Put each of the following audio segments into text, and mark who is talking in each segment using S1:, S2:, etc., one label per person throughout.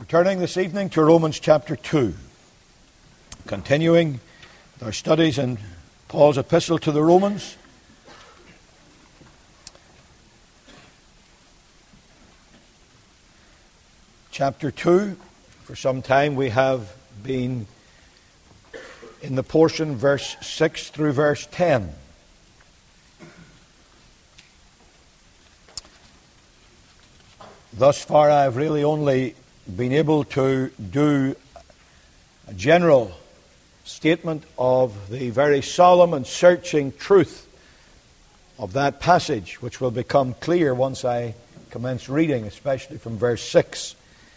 S1: Turning this evening to Romans chapter 2, continuing our studies in Paul's epistle to the Romans. Chapter 2, for some time we have been in the portion verse 6 through verse 10. Thus far I have really only been able to do a general statement of the very solemn and searching truth of that passage, which will become clear once I commence reading, especially from verse 6.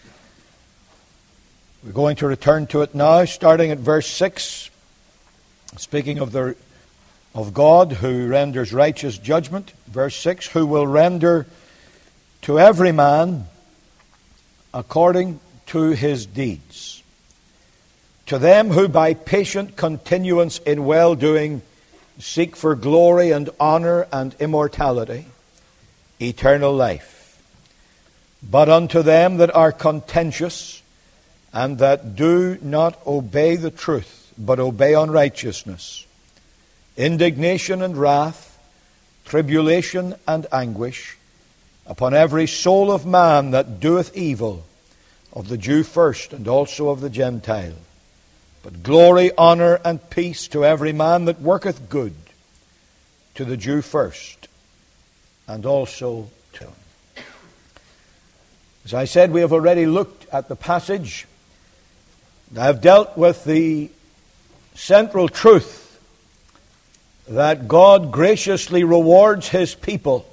S1: We're going to return to it now, starting at verse 6, speaking of God who renders righteous judgment. Verse 6, who will render to every man according to his deeds. To them who by patient continuance in well-doing seek for glory and honor and immortality, eternal life. But unto them that are contentious and that do not obey the truth, but obey unrighteousness, indignation and wrath, tribulation and anguish, upon every soul of man that doeth evil, of the Jew first, and also of the Gentile. But glory, honor, and peace to every man that worketh good, to the Jew first, and also to him. As I said, we have already looked at the passage. I have dealt with the central truth that God graciously rewards His people,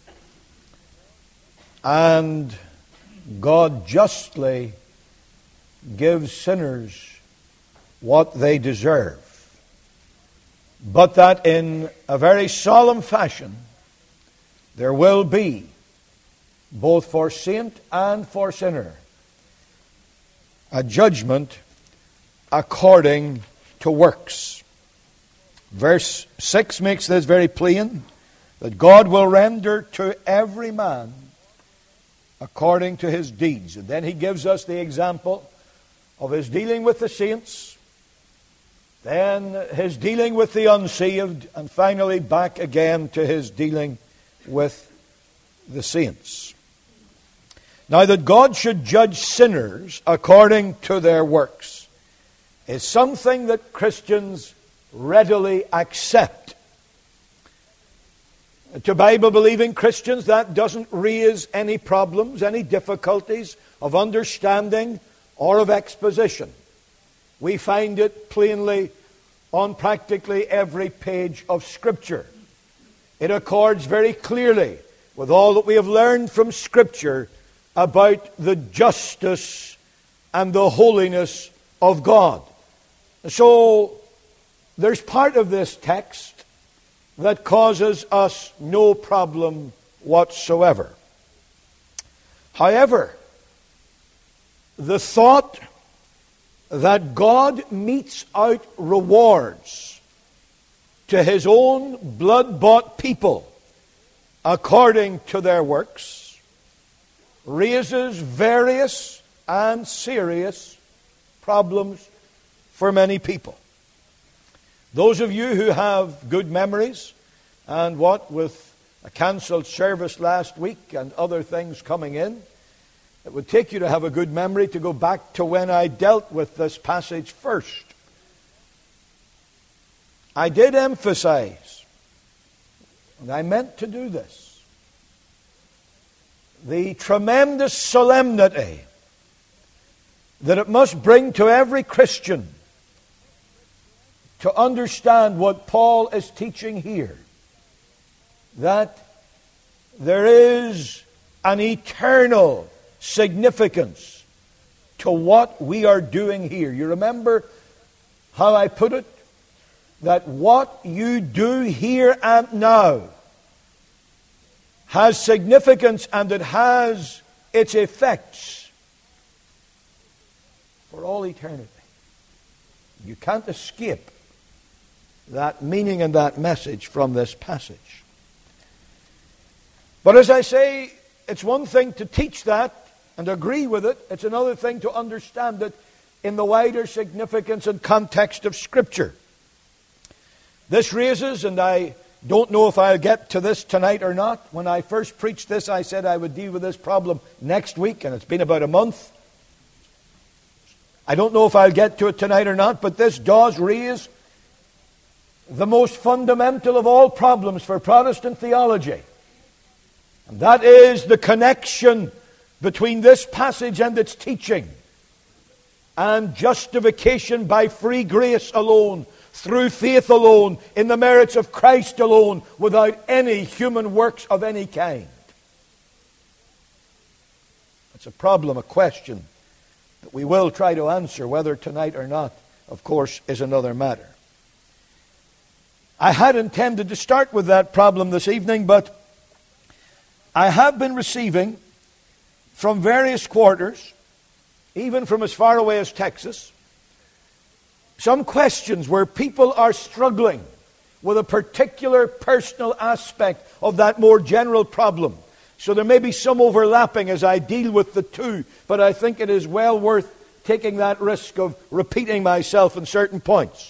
S1: and God justly gives sinners what they deserve. But that in a very solemn fashion, there will be, both for saint and for sinner, a judgment according to works. Verse 6 makes this very plain, that God will render to every man according to his deeds. And then he gives us the example of his dealing with the saints, then his dealing with the unsaved, and finally back again to his dealing with the saints. Now, that God should judge sinners according to their works is something that Christians readily accept. To Bible-believing Christians, that doesn't raise any problems, any difficulties of understanding or of exposition. We find it plainly on practically every page of Scripture. It accords very clearly with all that we have learned from Scripture about the justice and the holiness of God. So, there's part of this text that causes us no problem whatsoever. However, the thought that God metes out rewards to His own blood-bought people according to their works raises various and serious problems for many people. Those of you who have good memories, and what with a cancelled service last week and other things coming in, it would take you to have a good memory to go back to when I dealt with this passage first. I did emphasize, and I meant to do this, the tremendous solemnity that it must bring to every Christian to understand what Paul is teaching here, that there is an eternal significance to what we are doing here. You remember how I put it? That what you do here and now has significance, and it has its effects for all eternity. You can't escape that meaning and that message from this passage. But as I say, it's one thing to teach that, and agree with it. It's another thing to understand it in the wider significance and context of Scripture. This raises, and I don't know if I'll get to this tonight or not. When I first preached this, I said I would deal with this problem next week, and it's been about a month. I don't know if I'll get to it tonight or not, but this does raise the most fundamental of all problems for Protestant theology. And that is the connection between this passage and its teaching and justification by free grace alone, through faith alone, in the merits of Christ alone, without any human works of any kind. It's a problem, a question that we will try to answer. Whether tonight or not, of course, is another matter. I had intended to start with that problem this evening, but I have been receiving from various quarters, even from as far away as Texas, some questions where people are struggling with a particular personal aspect of that more general problem. So there may be some overlapping as I deal with the two, but I think it is well worth taking that risk of repeating myself in certain points.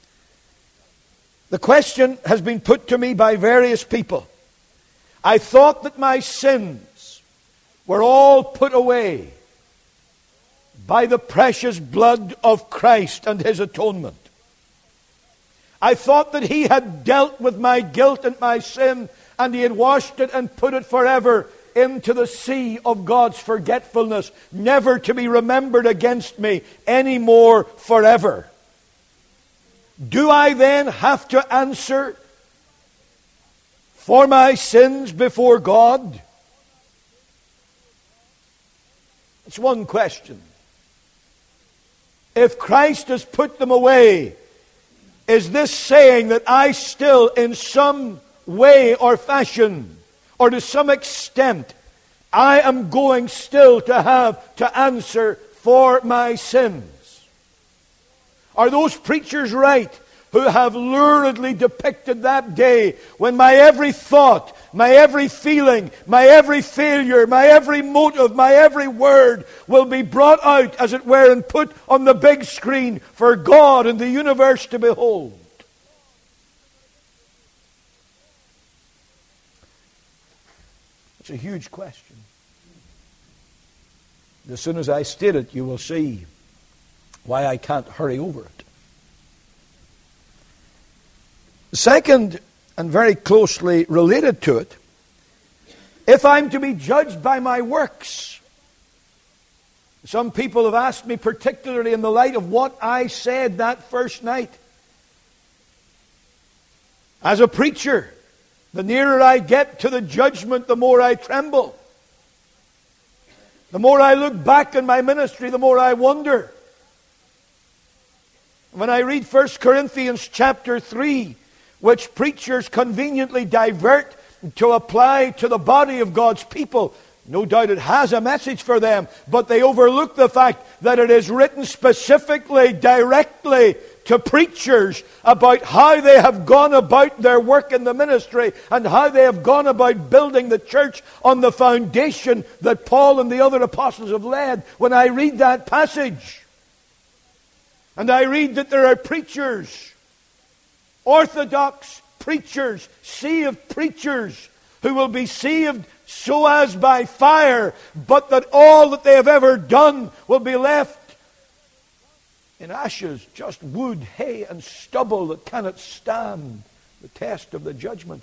S1: The question has been put to me by various people. I thought that my sins were all put away by the precious blood of Christ and His atonement. I thought that He had dealt with my guilt and my sin, and He had washed it and put it forever into the sea of God's forgetfulness, never to be remembered against me any more forever. Do I then have to answer for my sins before God? It's one question. If Christ has put them away, is this saying that I still, in some way or fashion, or to some extent, I am going still to have to answer for my sins? Are those preachers right who have luridly depicted that day when my every thought, my every feeling, my every failure, my every motive, my every word will be brought out, as it were, and put on the big screen for God and the universe to behold? It's a huge question. As soon as I state it, you will see why I can't hurry over it. Second, and very closely related to it, if I'm to be judged by my works. Some people have asked me, particularly in the light of what I said that first night. As a preacher, the nearer I get to the judgment, the more I tremble. The more I look back in my ministry, the more I wonder. When I read 1 Corinthians chapter 3, which preachers conveniently divert to apply to the body of God's people, no doubt it has a message for them, but they overlook the fact that it is written specifically, directly to preachers about how they have gone about their work in the ministry and how they have gone about building the church on the foundation that Paul and the other apostles have laid. When I read that passage, and I read that there are preachers, orthodox preachers, saved preachers, who will be saved so as by fire, but that all that they have ever done will be left in ashes, just wood, hay, and stubble that cannot stand the test of the judgment.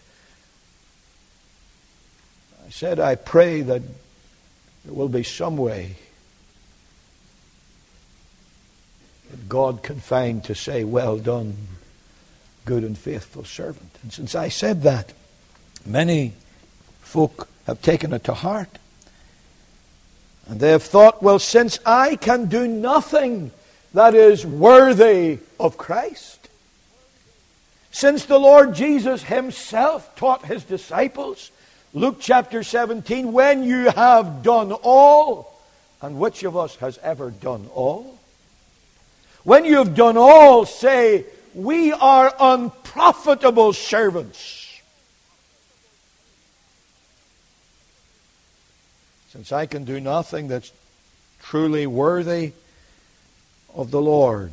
S1: I said, I pray that there will be some way that God can find to say, well done, good and faithful servant. And since I said that, many folk have taken it to heart. And they have thought, well, since I can do nothing that is worthy of Christ, since the Lord Jesus Himself taught His disciples, Luke chapter 17, when you have done all, and which of us has ever done all? When you have done all, say, we are unprofitable servants. since I can do nothing that's truly worthy of the Lord,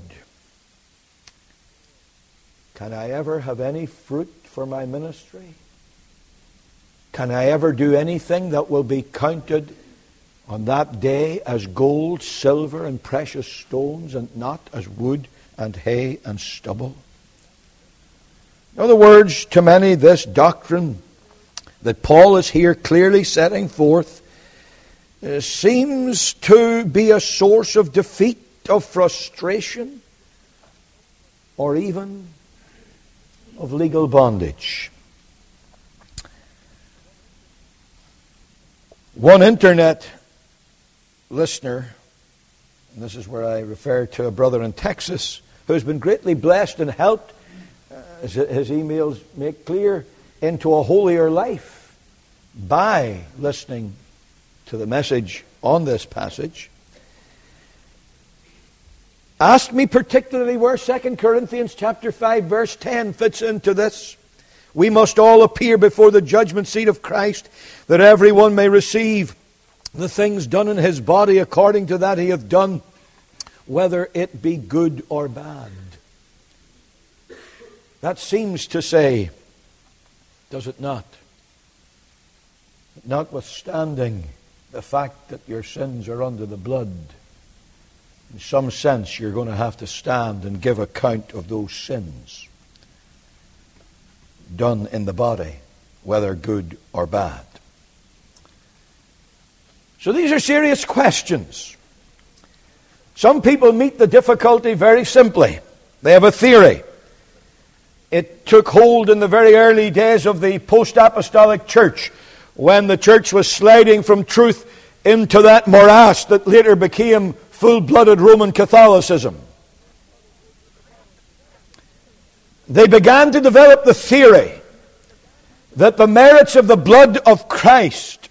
S1: can I ever have any fruit for my ministry? Can I ever do anything that will be counted on that day as gold, silver, and precious stones, and not as wood and hay and stubble? In other words, to many, this doctrine that Paul is here clearly setting forth seems to be a source of defeat, of frustration, or even of legal bondage. One internet listener, and this is where I refer to a brother in Texas, who has been greatly blessed and helped, as his emails make clear, into a holier life by listening to the message on this passage, asked me particularly where 2 Corinthians chapter 5 verse 10 fits into this. We must all appear before the judgment seat of Christ, that everyone may receive the things done in his body according to that he hath done, whether it be good or bad. That seems to say, does it not? Notwithstanding the fact that your sins are under the blood, in some sense you're going to have to stand and give account of those sins done in the body, whether good or bad. So these are serious questions. Some people meet the difficulty very simply. They have a theory. It took hold in the very early days of the post-apostolic church, when the church was sliding from truth into that morass that later became full-blooded Roman Catholicism. They began to develop the theory that the merits of the blood of Christ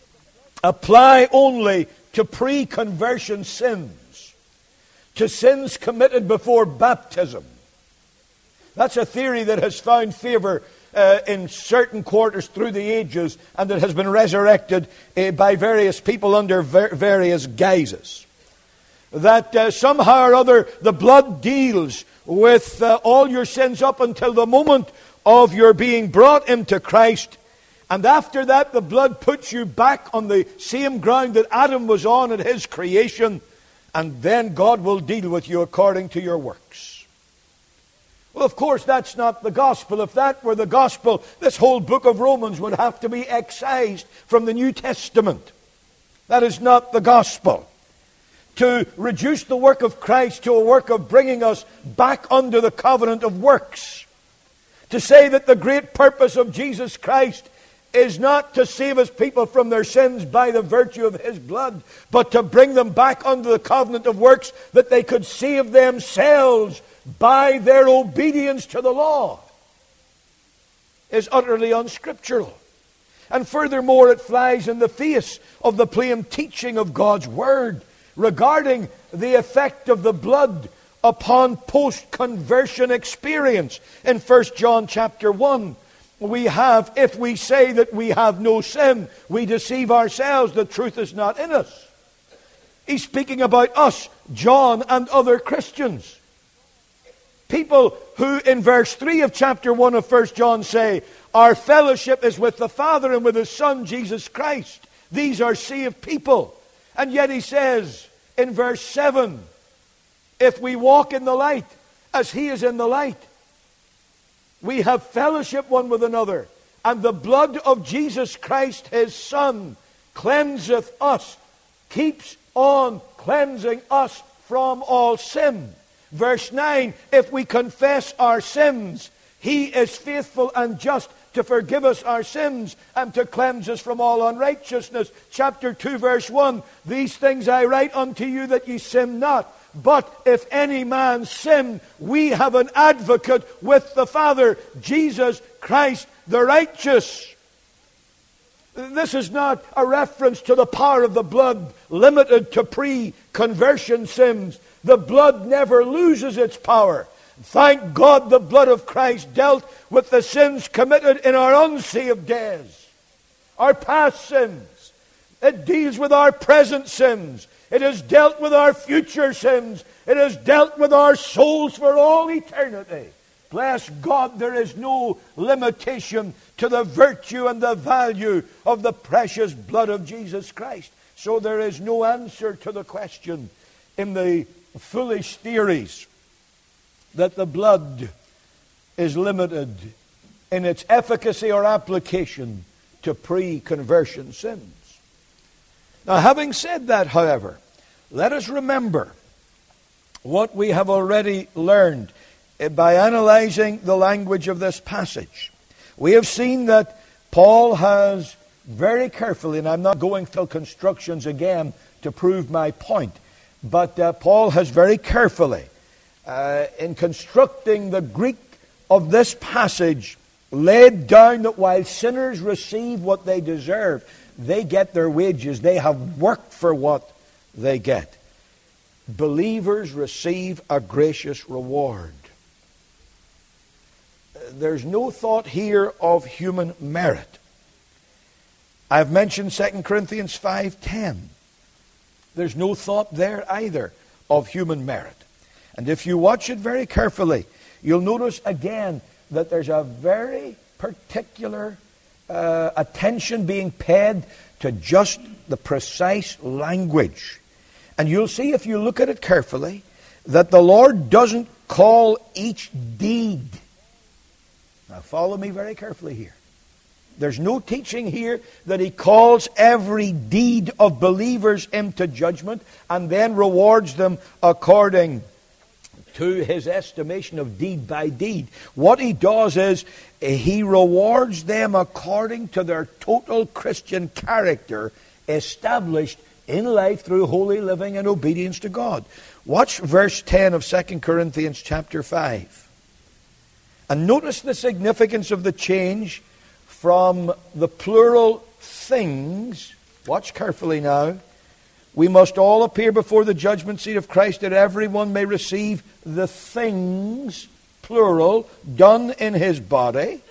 S1: apply only to pre-conversion sins, to sins committed before baptism. That's a theory that has found favor in certain quarters through the ages, and that has been resurrected by various people under various guises. That somehow or other the blood deals with all your sins up until the moment of your being brought into Christ, and after that the blood puts you back on the same ground that Adam was on at his creation, and then God will deal with you according to your works. Well, of course, that's not the gospel. If that were the gospel, this whole book of Romans would have to be excised from the New Testament. That is not the gospel. To reduce the work of Christ to a work of bringing us back under the covenant of works. To say that the great purpose of Jesus Christ is not to save his people from their sins by the virtue of his blood, but to bring them back under the covenant of works, that they could save themselves by their obedience to the law, is utterly unscriptural. And furthermore, it flies in the face of the plain teaching of God's Word regarding the effect of the blood upon post-conversion experience. In 1 John chapter 1, we have, if we say that we have no sin, we deceive ourselves, the truth is not in us. He's speaking about us, John, and other Christians. People who in verse 3 of chapter 1 of 1 John say, our fellowship is with the Father and with His Son, Jesus Christ. These are saved people. And yet he says in verse 7, if we walk in the light as He is in the light, we have fellowship one with another. And the blood of Jesus Christ, His Son, cleanseth us, keeps on cleansing us from all sin. Verse 9, if we confess our sins, He is faithful and just to forgive us our sins and to cleanse us from all unrighteousness. Chapter 2, verse 1, these things I write unto you that ye sin not. But if any man sin, we have an advocate with the Father, Jesus Christ the righteous. This is not a reference to the power of the blood limited to pre-conversion sins. The blood never loses its power. Thank God the blood of Christ dealt with the sins committed in our unsaved days, our past sins. It deals with our present sins. It has dealt with our future sins. It has dealt with our souls for all eternity. Bless God, there is no limitation to the virtue and the value of the precious blood of Jesus Christ. So there is no answer to the question in the foolish theories that the blood is limited in its efficacy or application to pre-conversion sins. Now, having said that, however, let us remember what we have already learned by analyzing the language of this passage. We have seen that Paul has very carefully, and I'm not going through constructions again to prove my point, but Paul has very carefully, in constructing the Greek of this passage, laid down that while sinners receive what they deserve, they get their wages. They have worked for what they get. Believers receive a gracious reward. There's no thought here of human merit. I've mentioned 2 Corinthians 5:10. There's no thought there either of human merit. And if you watch it very carefully, you'll notice again that there's a very particular attention being paid to just the precise language. And you'll see if you look at it carefully that the Lord doesn't call each deed. Now follow me very carefully here. There's no teaching here that He calls every deed of believers into judgment and then rewards them according to His estimation of deed by deed. What He does is He rewards them according to their total Christian character established in life through holy living and obedience to God. Watch verse 10 of 2 Corinthians chapter 5. And notice the significance of the change from the plural things. Watch carefully now. We must all appear before the judgment seat of Christ, that everyone may receive the things, plural, done in his body.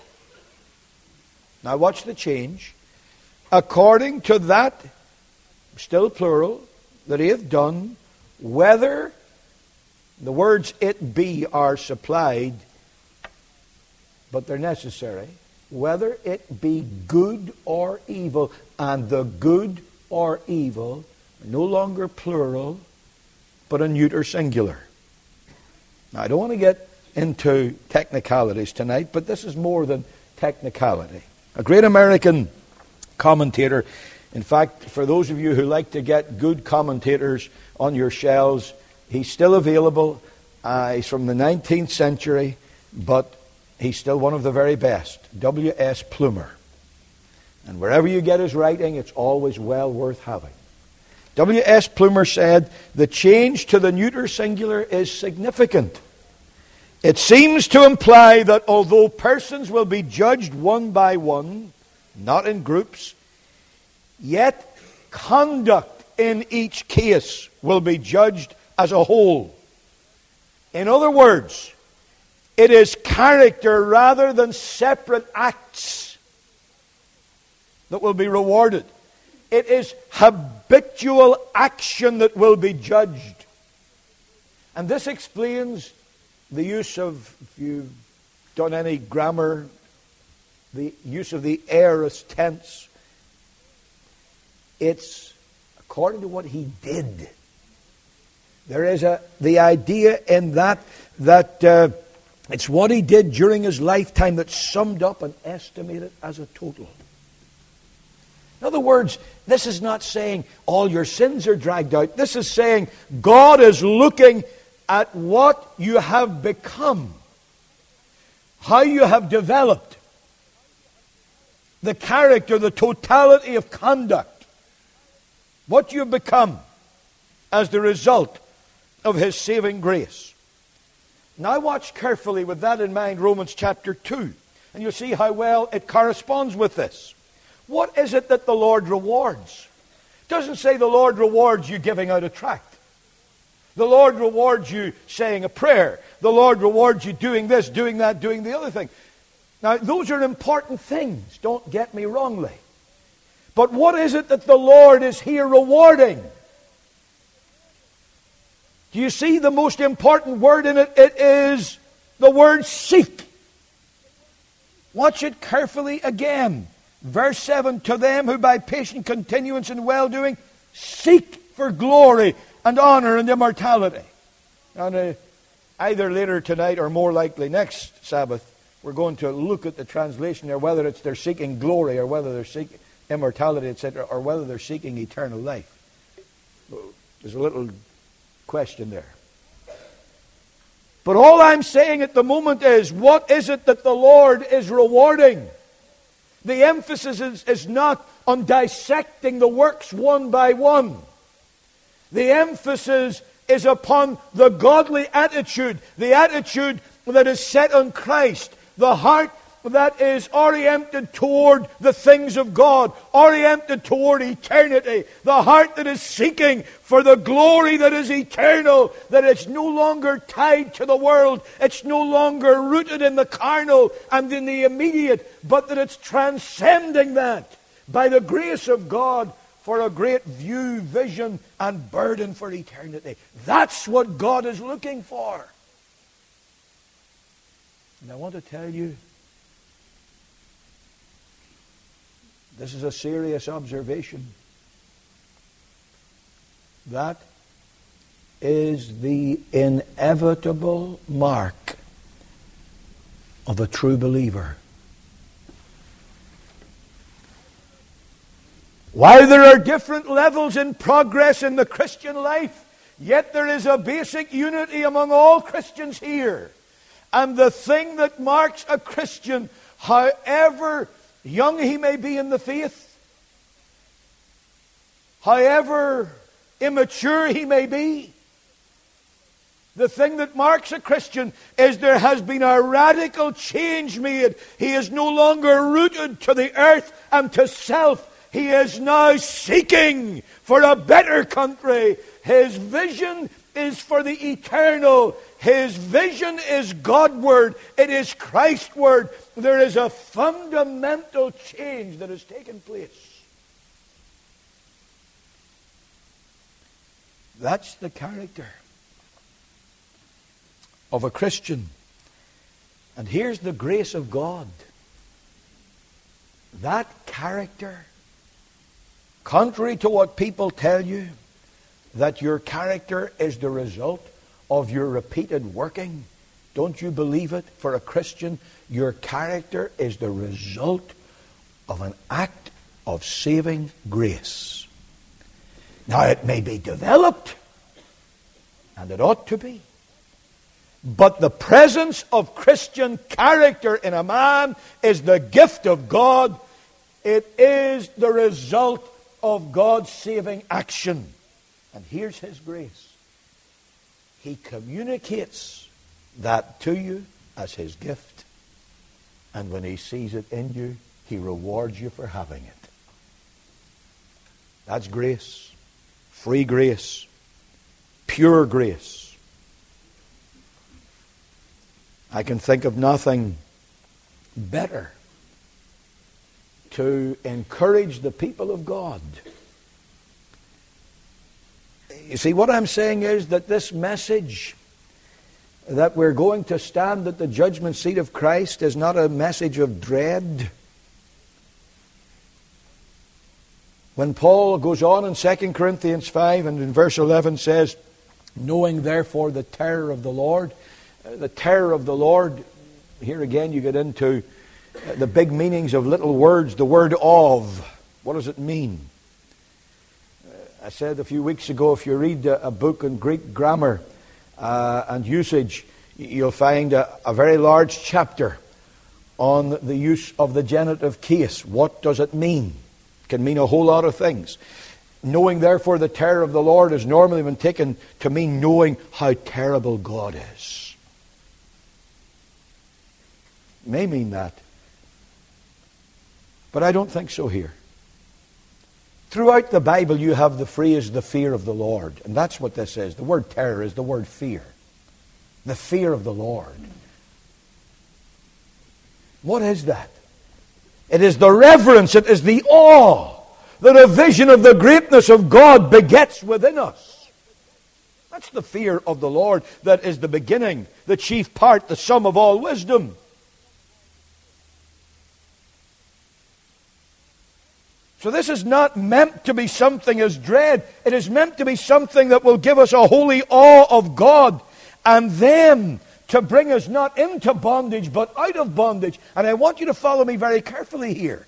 S1: Now watch the change. According to that, still plural, that he hath done, whether the words it be are supplied, but they're necessary, whether it be good or evil, and the good or evil no longer plural, but a neuter singular. Now, I don't want to get into technicalities tonight, but this is more than technicality. A great American commentator, in fact, for those of you who like to get good commentators on your shelves, he's still available. He's from the 19th century, but he's still one of the very best. W.S. Plumer. And wherever you get his writing, it's always well worth having. W.S. Plumer said, the change to the neuter singular is significant. It seems to imply that although persons will be judged one by one, not in groups, yet conduct in each case will be judged as a whole. In other words, it is character rather than separate acts that will be rewarded. It is habitual action that will be judged. And this explains the use of, if you've done any grammar, the use of the aorist tense. It's according to what he did. There is the idea in that it's what he did during his lifetime that's summed up and estimated as a total. In other words, this is not saying all your sins are dragged out. This is saying God is looking at what you have become, how you have developed, the character, the totality of conduct, what you have become as the result of His saving grace. Now watch carefully with that in mind Romans chapter 2, and you'll see how well it corresponds with this. What is it that the Lord rewards? It doesn't say the Lord rewards you giving out a tract. The Lord rewards you saying a prayer. The Lord rewards you doing this, doing that, doing the other thing. Now, those are important things. Don't get me wrongly. But what is it that the Lord is here rewarding? Do you see the most important word in it? It is the word seek. Watch it carefully again. Verse 7, to them who by patient continuance in well-doing seek for glory and honor and immortality. And either later tonight or more likely next Sabbath, we're going to look at the translation there, whether it's they're seeking glory or whether they're seeking immortality, etc., or whether they're seeking eternal life. There's a little question there. But all I'm saying at the moment is, what is it that the Lord is rewarding? The emphasis is not on dissecting the works one by one. The emphasis is upon the godly attitude, the attitude that is set on Christ, the heart that is oriented toward the things of God, oriented toward eternity, the heart that is seeking for the glory that is eternal, that it's no longer tied to the world, it's no longer rooted in the carnal and in the immediate, but that it's transcending that by the grace of God for a great view, vision, and burden for eternity. That's what God is looking for. And I want to tell you, this is a serious observation. That is the inevitable mark of a true believer. While there are different levels in progress in the Christian life, yet there is a basic unity among all Christians here. And the thing that marks a Christian, however young he may be in the faith, however immature he may be, the thing that marks a Christian is there has been a radical change made. He is no longer rooted to the earth and to self. He is now seeking for a better country. His vision is for the eternal. His vision is Godward. It is Christward. There is a fundamental change that has taken place. That's the character of a Christian. And here's the grace of God. That character, contrary to what people tell you, that your character is the result of your repeated working, don't you believe it? For a Christian, your character is the result of an act of saving grace. Now, it may be developed, and it ought to be, but the presence of Christian character in a man is the gift of God. It is the result of God's saving action. And here's His grace. He communicates that to you as His gift. And when He sees it in you, He rewards you for having it. That's grace. Free grace. Pure grace. I can think of nothing better to encourage the people of God. You see, what I'm saying is that this message that we're going to stand at the judgment seat of Christ is not a message of dread. When Paul goes on in 2 Corinthians 5 and in verse 11 says, knowing therefore the terror of the Lord, here again you get into the big meanings of little words. The word of, what does it mean? I said a few weeks ago, if you read a book on Greek grammar and usage, you'll find a very large chapter on the use of the genitive case. What does it mean? It can mean a whole lot of things. Knowing therefore the terror of the Lord has normally been taken to mean knowing how terrible God is. It may mean that. But I don't think so here. Throughout the Bible you have the phrase, the fear of the Lord. And that's what this is. The word terror is the word fear. The fear of the Lord. What is that? It is the reverence, it is the awe that a vision of the greatness of God begets within us. That's the fear of the Lord that is the beginning, the chief part, the sum of all wisdom. So this is not meant to be something as dread. It is meant to be something that will give us a holy awe of God, and then to bring us not into bondage but out of bondage. And I want you to follow me very carefully here.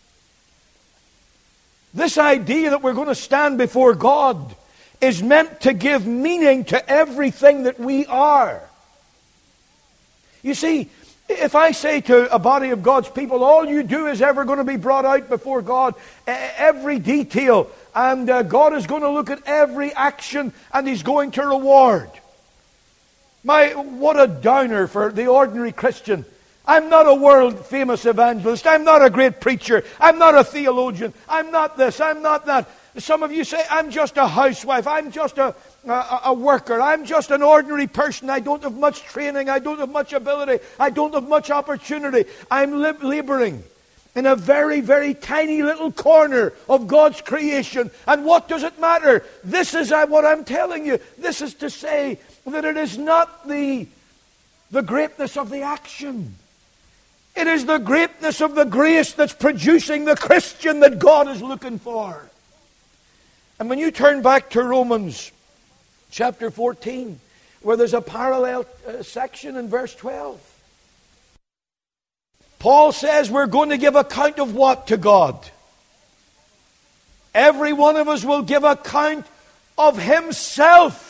S1: This idea that we're going to stand before God is meant to give meaning to everything that we are. You see, if I say to a body of God's people, all you do is ever going to be brought out before God, every detail, and God is going to look at every action and He's going to reward. What a downer for the ordinary Christian. I'm not a world-famous evangelist. I'm not a great preacher. I'm not a theologian. I'm not this. I'm not that. Some of you say, I'm just a housewife. I'm just a worker. I'm just an ordinary person. I don't have much training. I don't have much ability. I don't have much opportunity. I'm laboring in a very, very tiny little corner of God's creation. And what does it matter? This is what I'm telling you. This is to say that it is not the greatness of the action. It is the greatness of the grace that's producing the Christian that God is looking for. And when you turn back to Romans chapter 14, where there's a parallel section in verse 12, Paul says we're going to give account of what to God? Every one of us will give account of himself.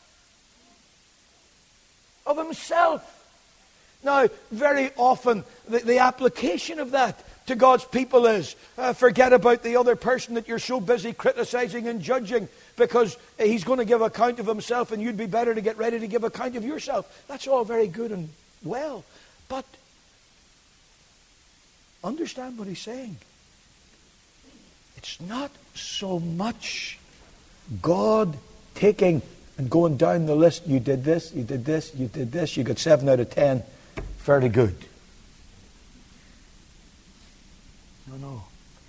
S1: Of himself. Now, very often, the application of that to God's people is, forget about the other person that you're so busy criticizing and judging, because he's going to give account of himself and you'd be better to get ready to give account of yourself. That's all very good and well, but understand what he's saying. It's not so much God taking and going down the list, you did this, you did this, you did this, you got 7 out of 10, fairly good. No.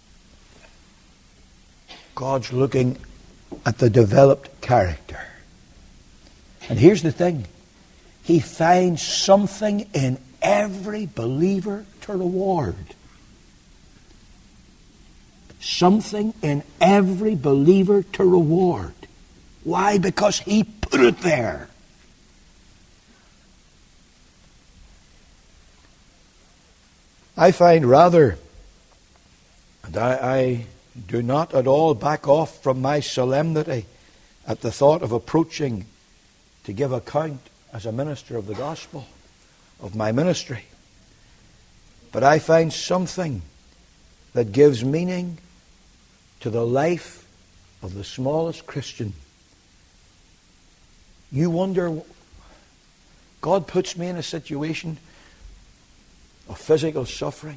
S1: God's looking at the developed character. And here's the thing. He finds something in every believer to reward. Something in every believer to reward. Why? Because He put it there. I find rather, and I do not at all back off from my solemnity at the thought of approaching to give account as a minister of the gospel, of my ministry. But I find something that gives meaning to the life of the smallest Christian. You wonder, God puts me in a situation of physical suffering.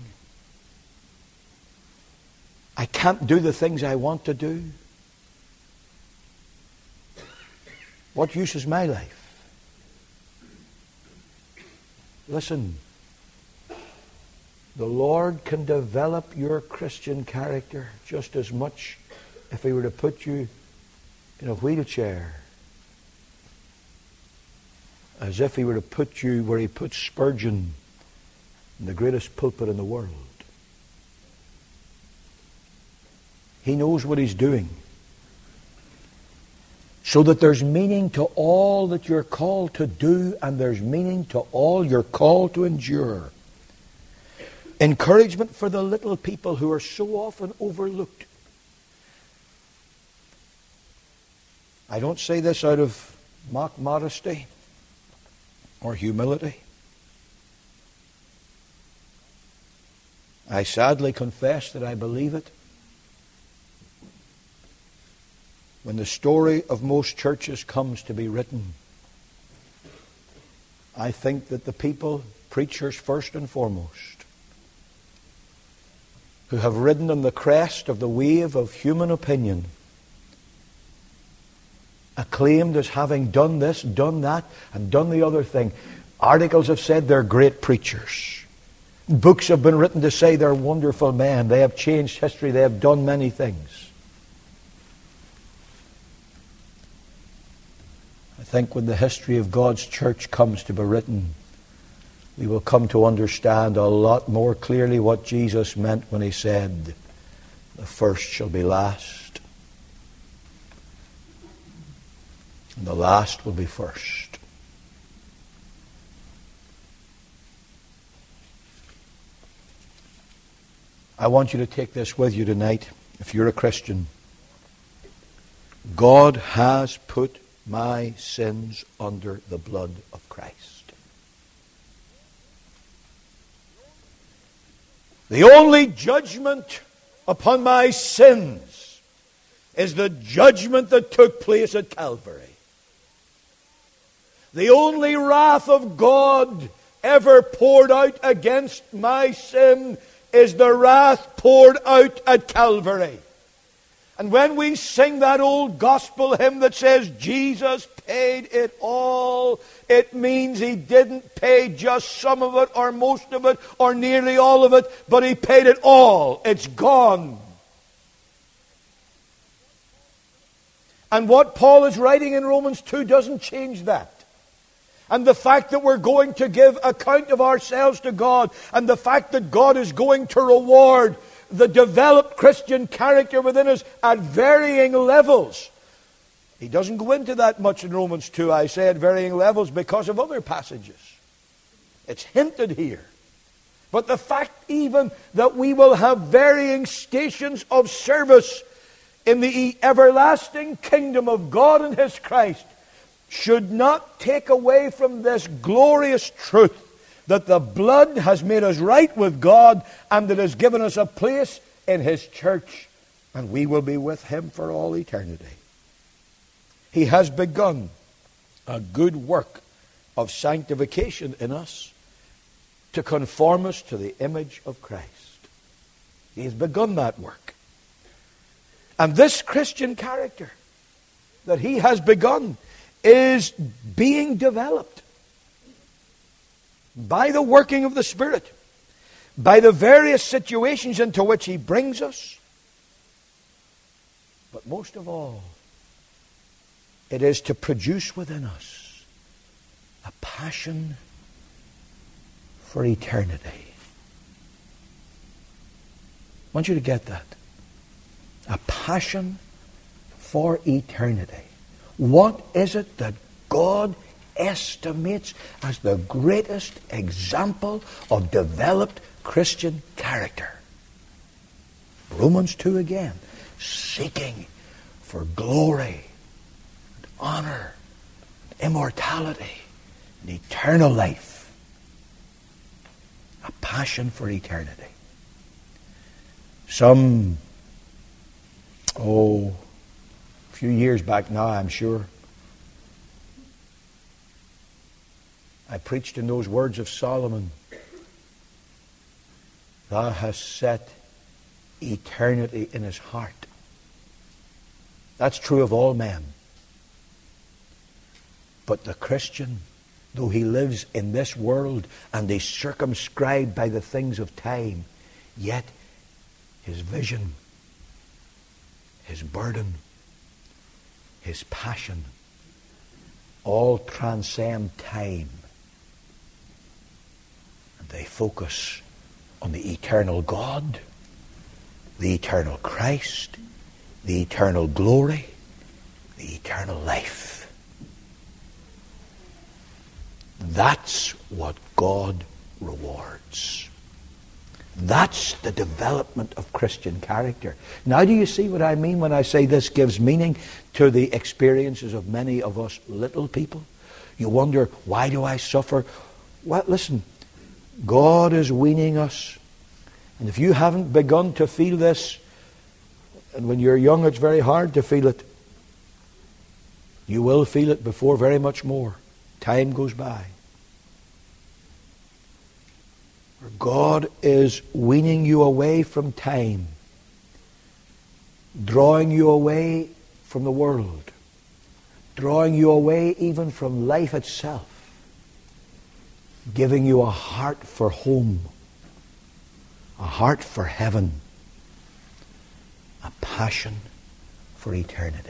S1: I can't do the things I want to do. What use is my life? Listen, the Lord can develop your Christian character just as much if He were to put you in a wheelchair as if He were to put you where He put Spurgeon in the greatest pulpit in the world. He knows what He's doing, so that there's meaning to all that you're called to do, and there's meaning to all you're called to endure. Encouragement for the little people who are so often overlooked. I don't say this out of mock modesty or humility. I sadly confess that I believe it. When the story of most churches comes to be written, I think that the people, preachers first and foremost, who have ridden on the crest of the wave of human opinion, acclaimed as having done this, done that, and done the other thing. Articles have said they're great preachers. Books have been written to say they're wonderful men. They have changed history. They have done many things. I think when the history of God's church comes to be written, we will come to understand a lot more clearly what Jesus meant when he said, the first shall be last, and the last will be first. I want you to take this with you tonight, if you're a Christian. God has put my sins under the blood of Christ. The only judgment upon my sins is the judgment that took place at Calvary. The only wrath of God ever poured out against my sin is the wrath poured out at Calvary. And when we sing that old gospel hymn that says, Jesus paid it all, it means he didn't pay just some of it or most of it or nearly all of it, but he paid it all. It's gone. And what Paul is writing in Romans 2 doesn't change that. And the fact that we're going to give account of ourselves to God, and the fact that God is going to reward the developed Christian character within us at varying levels. He doesn't go into that much in Romans 2, I say, at varying levels because of other passages. It's hinted here. But the fact even that we will have varying stations of service in the everlasting kingdom of God and His Christ should not take away from this glorious truth that the blood has made us right with God and that has given us a place in His church, and we will be with Him for all eternity. He has begun a good work of sanctification in us to conform us to the image of Christ. He has begun that work. And this Christian character that He has begun is being developed by the working of the Spirit, by the various situations into which He brings us. But most of all, it is to produce within us a passion for eternity. I want you to get that. A passion for eternity. What is it that God estimates as the greatest example of developed Christian character? Romans 2 again. Seeking for glory, and honor, and immortality, and eternal life. A passion for eternity. Some, a few years back now, I'm sure, I preached in those words of Solomon, Thou hast set eternity in his heart. That's true of all men. But the Christian, though he lives in this world and is circumscribed by the things of time, yet his vision, his burden, his passion all transcend time. And they focus on the eternal God, the eternal Christ, the eternal glory, the eternal life. That's what God rewards. That's the development of Christian character. Now, do you see what I mean when I say this gives meaning to the experiences of many of us little people? You wonder, why do I suffer? Well, listen, God is weaning us. And if you haven't begun to feel this, and when you're young it's very hard to feel it, you will feel it before very much more time goes by. God is weaning you away from time, drawing you away from the world, drawing you away even from life itself, giving you a heart for home, a heart for heaven, a passion for eternity.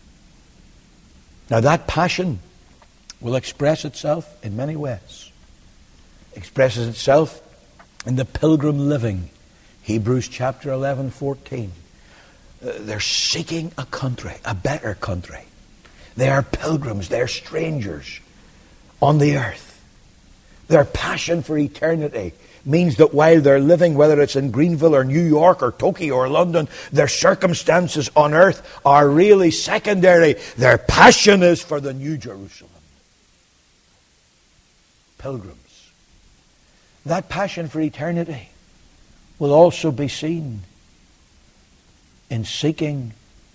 S1: Now that passion will express itself in many ways. It expresses itself in the pilgrim living. Hebrews chapter 11:14. They're seeking a country, a better country. They are pilgrims, they're strangers on the earth. Their passion for eternity means that while they're living, whether it's in Greenville or New York or Tokyo or London, their circumstances on earth are really secondary. Their passion is for the New Jerusalem. Pilgrims. That passion for eternity will also be seen in seeking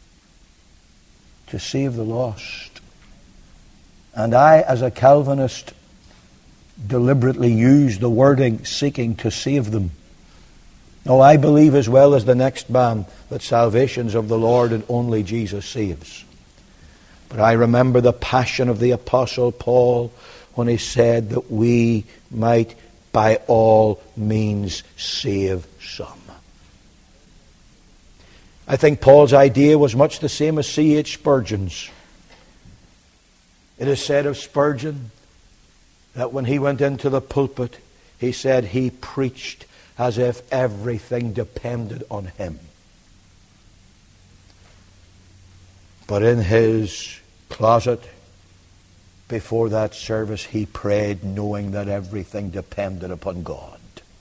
S1: to save the lost. And I, as a Calvinist, deliberately use the wording seeking to save them. No, I believe as well as the next man that salvation's of the Lord and only Jesus saves. But I remember the passion of the Apostle Paul when he said that we might by all means save some. I think Paul's idea was much the same as C.H. Spurgeon's. It is said of Spurgeon that when he went into the pulpit, he said he preached as if everything depended on him. But in his closet, before that service, he prayed knowing that everything depended upon God.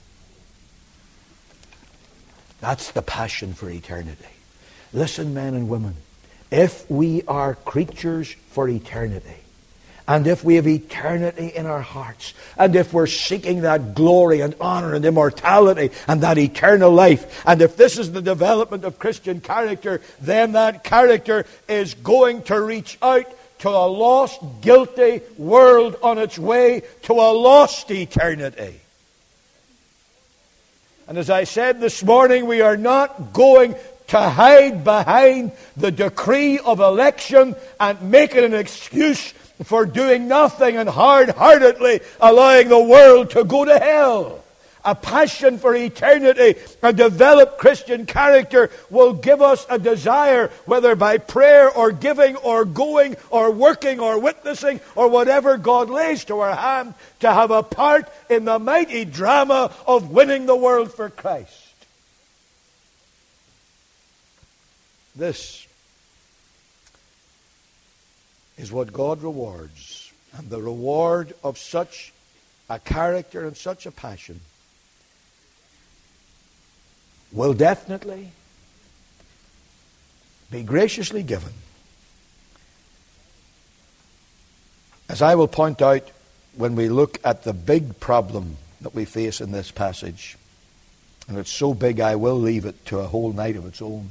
S1: That's the passion for eternity. Listen, men and women, if we are creatures for eternity, and if we have eternity in our hearts, and if we're seeking that glory and honor and immortality and that eternal life, and if this is the development of Christian character, then that character is going to reach out to a lost, guilty world on its way to a lost eternity. And as I said this morning, we are not going to hide behind the decree of election and make it an excuse for doing nothing and hard-heartedly allowing the world to go to hell. A passion for eternity, a developed Christian character will give us a desire, whether by prayer or giving or going or working or witnessing or whatever God lays to our hand, to have a part in the mighty drama of winning the world for Christ. This is what God rewards. And the reward of such a character and such a passion will definitely be graciously given. As I will point out when we look at the big problem that we face in this passage, and it's so big I will leave it to a whole night of its own.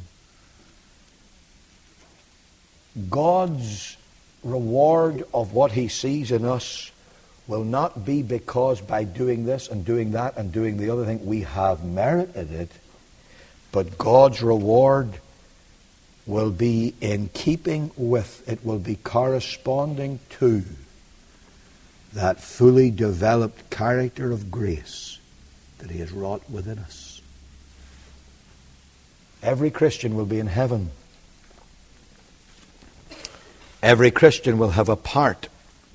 S1: God's reward of what He sees in us will not be because by doing this and doing that and doing the other thing we have merited it, but God's reward will be in keeping with, it will be corresponding to that fully developed character of grace that He has wrought within us. Every Christian will be in heaven. Every Christian will have a part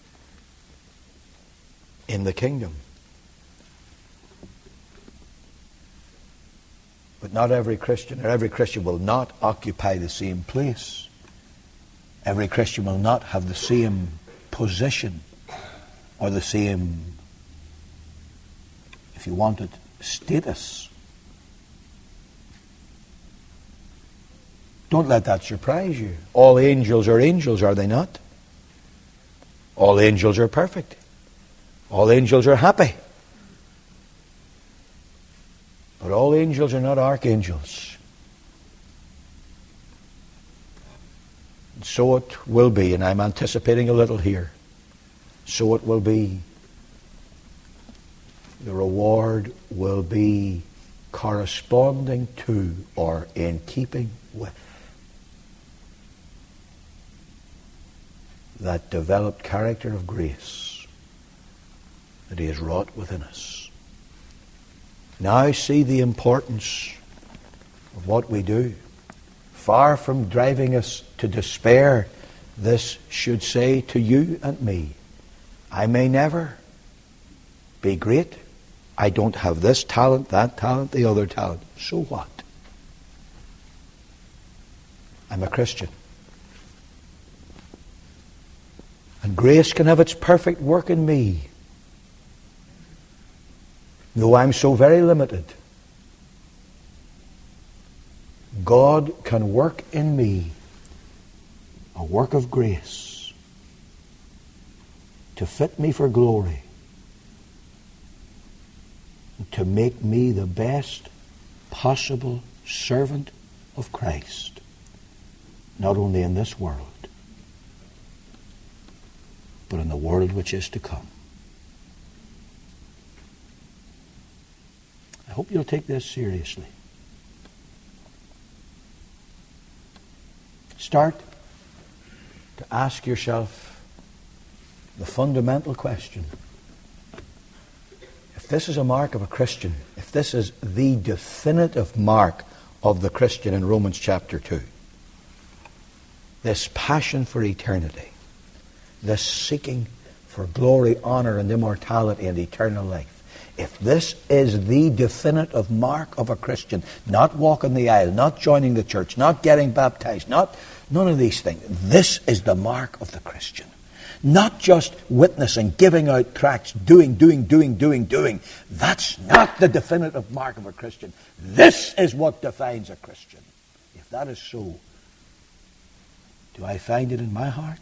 S1: in the kingdom. But not every Christian, or every Christian will not occupy the same place. Every Christian will not have the same position or the same, if you want it, status. Don't let that surprise you. All angels, are they not? All angels are perfect. All angels are happy. But all angels are not archangels. And so it will be, and I'm anticipating a little here. So it will be. The reward will be corresponding to or in keeping with that developed character of grace that He has wrought within us. now see the importance of what we do. Far from driving us to despair, this should say to you and me, I may never be great. I don't have this talent, that talent, the other talent. So what? I'm a Christian. And grace can have its perfect work in me. Though I'm so very limited, God can work in me a work of grace to fit me for glory, to make me the best possible servant of Christ, not only in this world, but in the world which is to come. I hope you'll take this seriously. Start to ask yourself the fundamental question. If this is a mark of a Christian, if this is the definitive mark of the Christian in Romans chapter 2, this passion for eternity, this seeking for glory, honor, and immortality and eternal life, if this is the definitive mark of a Christian, not walking the aisle, not joining the church, not getting baptized, none of these things, this is the mark of the Christian. Not just witnessing, giving out tracts, doing. That's not the definitive mark of a Christian. This is what defines a Christian. If that is so, do I find it in my heart?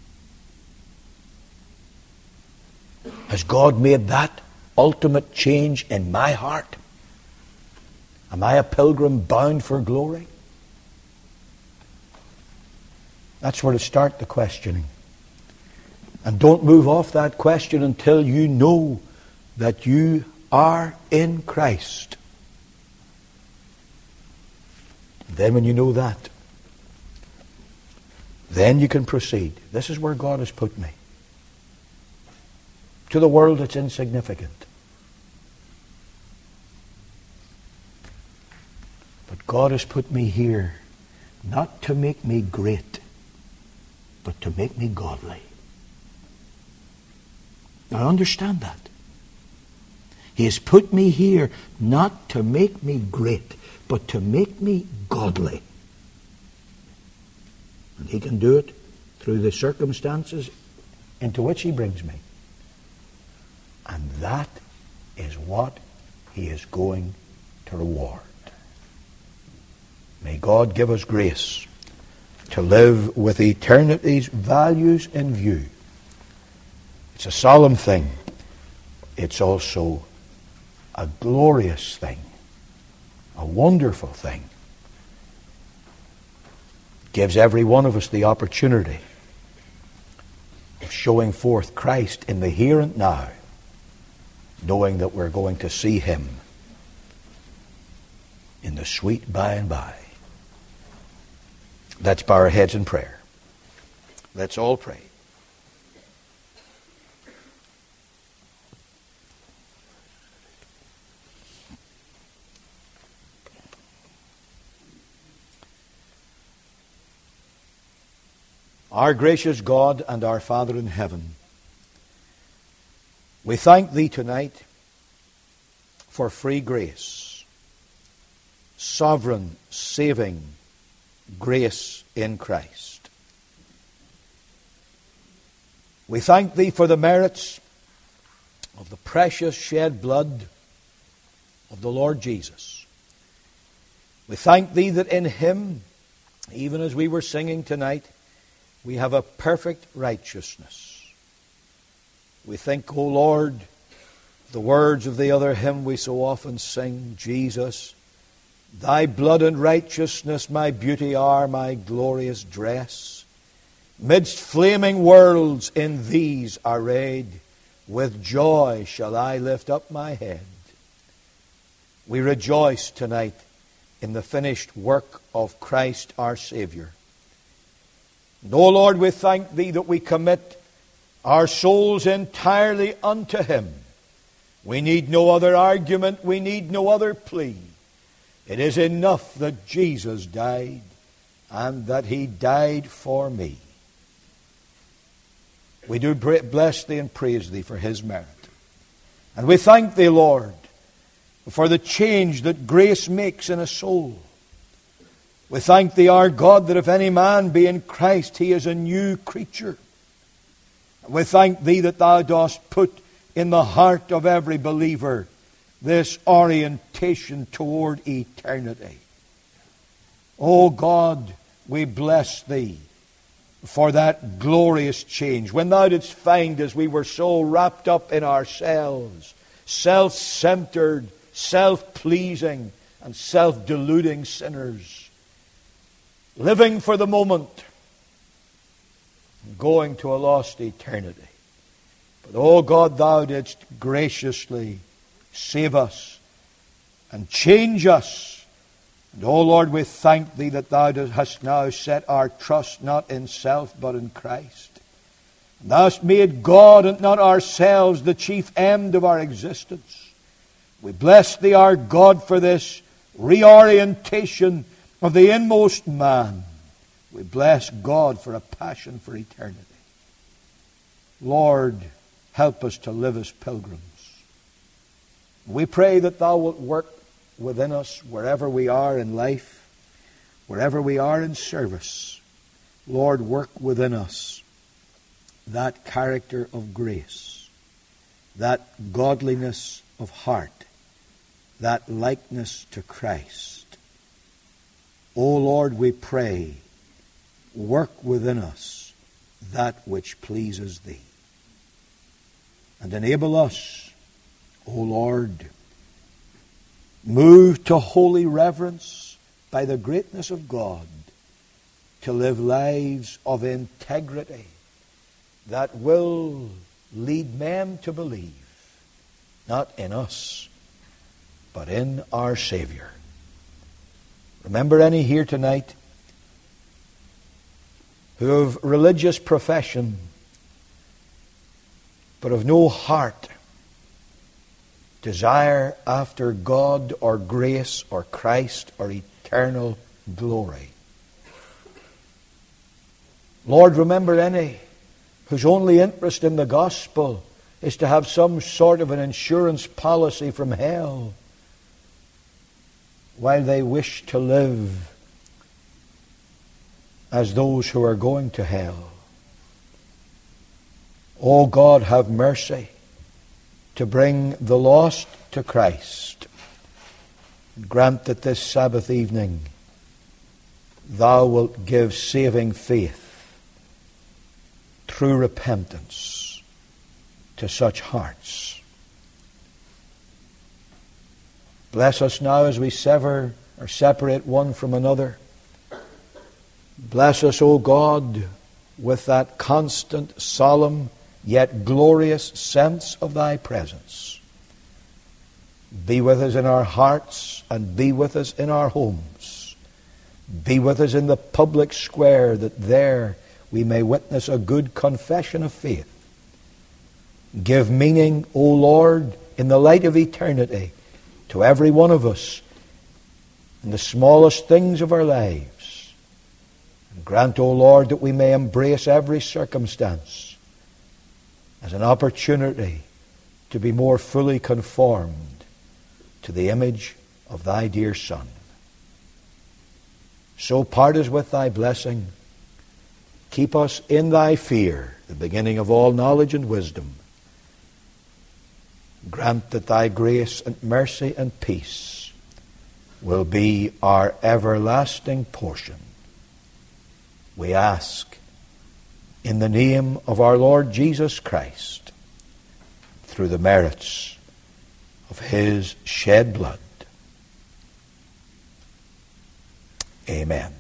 S1: Has God made that ultimate change in my heart? Am I a pilgrim bound for glory? That's where to start the questioning. And don't move off that question until you know that you are in Christ. Then when you know that, then you can proceed. This is where God has put me. To the world it's insignificant. But God has put me here not to make me great, but to make me godly. Now understand that. He has put me here not to make me great, but to make me godly. And He can do it through the circumstances into which He brings me. And that is what He is going to reward. May God give us grace to live with eternity's values in view. It's a solemn thing. It's also a glorious thing, a wonderful thing. It gives every one of us the opportunity of showing forth Christ in the here and now, knowing that we're going to see Him in the sweet by and by. Let's bow our heads in prayer. Let's all pray. Our gracious God and our Father in heaven, we thank Thee tonight for free grace, sovereign, saving grace in Christ. We thank Thee for the merits of the precious shed blood of the Lord Jesus. We thank Thee that in Him, even as we were singing tonight, we have a perfect righteousness. We think, O Lord, the words of the other hymn we so often sing, Jesus, Thy blood and righteousness my beauty are, my glorious dress. Midst flaming worlds in These arrayed, with joy shall I lift up my head. We rejoice tonight in the finished work of Christ our Savior. And, O Lord, we thank Thee that we commit our souls entirely unto Him. We need no other argument. We need no other plea. It is enough that Jesus died, and that He died for me. We do bless Thee and praise Thee for His merit. And we thank Thee, Lord, for the change that grace makes in a soul. We thank Thee, our God, that if any man be in Christ, he is a new creature. We thank Thee that Thou dost put in the heart of every believer this orientation toward eternity. O God, we bless Thee for that glorious change. When Thou didst find us, we were so wrapped up in ourselves, self-centered, self-pleasing, and self-deluding sinners, living for the moment, going to a lost eternity. But, oh God, Thou didst graciously save us and change us. And, oh Lord, we thank Thee that Thou hast now set our trust not in self but in Christ. And Thou hast made God and not ourselves the chief end of our existence. We bless Thee, our God, for this reorientation of the inmost man. We bless God for a passion for eternity. Lord, help us to live as pilgrims. We pray that Thou wilt work within us wherever we are in life, wherever we are in service. Lord, work within us that character of grace, that godliness of heart, that likeness to Christ. O Lord, we pray, work within us that which pleases Thee. And enable us, O Lord, moved to holy reverence by the greatness of God, to live lives of integrity that will lead men to believe, not in us, but in our Savior. Remember any here tonight who have religious profession but have no heart, desire after God or grace or Christ or eternal glory. Lord, remember any whose only interest in the gospel is to have some sort of an insurance policy from hell, while they wish to live as those who are going to hell. O God, have mercy to bring the lost to Christ. Grant that this Sabbath evening Thou wilt give saving faith through repentance to such hearts. Bless us now as we sever or separate one from another. Bless us, O God, with that constant, solemn, yet glorious sense of Thy presence. Be with us in our hearts and be with us in our homes. Be with us in the public square, that there we may witness a good confession of faith. Give meaning, O Lord, in the light of eternity, to every one of us in the smallest things of our lives. And grant, O Lord, that we may embrace every circumstance as an opportunity to be more fully conformed to the image of Thy dear Son. So part us with Thy blessing. Keep us in Thy fear, the beginning of all knowledge and wisdom. Grant that Thy grace and mercy and peace will be our everlasting portion. We ask in the name of our Lord Jesus Christ, through the merits of His shed blood. Amen.